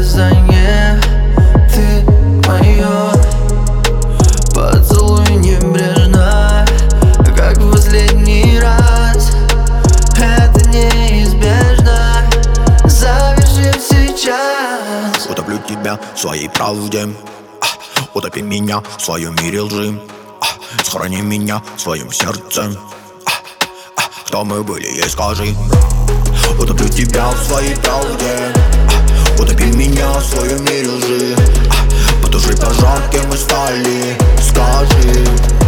наказание. Ты мое, поцелуй небрежно, как в последний раз. Это неизбежно, завершим сейчас. Утоплю тебя в своей правде, утопи меня в своем мире лжи, сохрани меня в своем сердце. Кто мы были, ей скажи. Утоплю тебя в своей правде, утопи меня в своем мире лжи, потуши пожар, кем мы стали, скажи.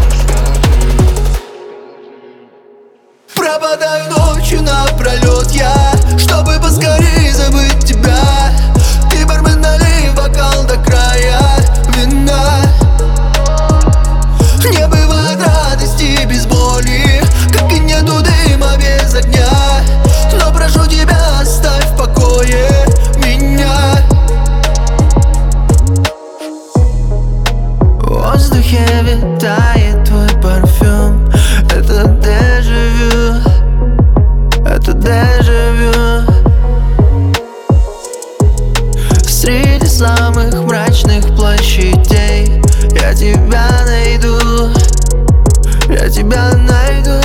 Пропадаю ночью напролет я, чтобы поскорее забыть тебя. Ты, бармен, налей бокал до края вина. Не бывает радости без боли, как и нету дыма без огня. Но прошу тебя, оставь в покое меня. В воздухе витает твой парфюм. Это дежавю, это дежавю. Среди самых мрачных площадей я тебя найду, я тебя найду.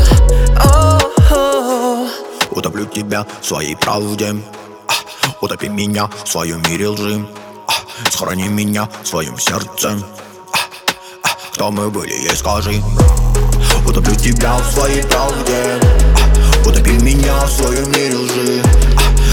О-о-о. Утоплю тебя в своей правде, утопи меня в своем мире лжи, сохрани меня в своем сердце. Кто мы были, ей скажи. Утоплю тебя в своей правде, утопи меня в своем мире лжи,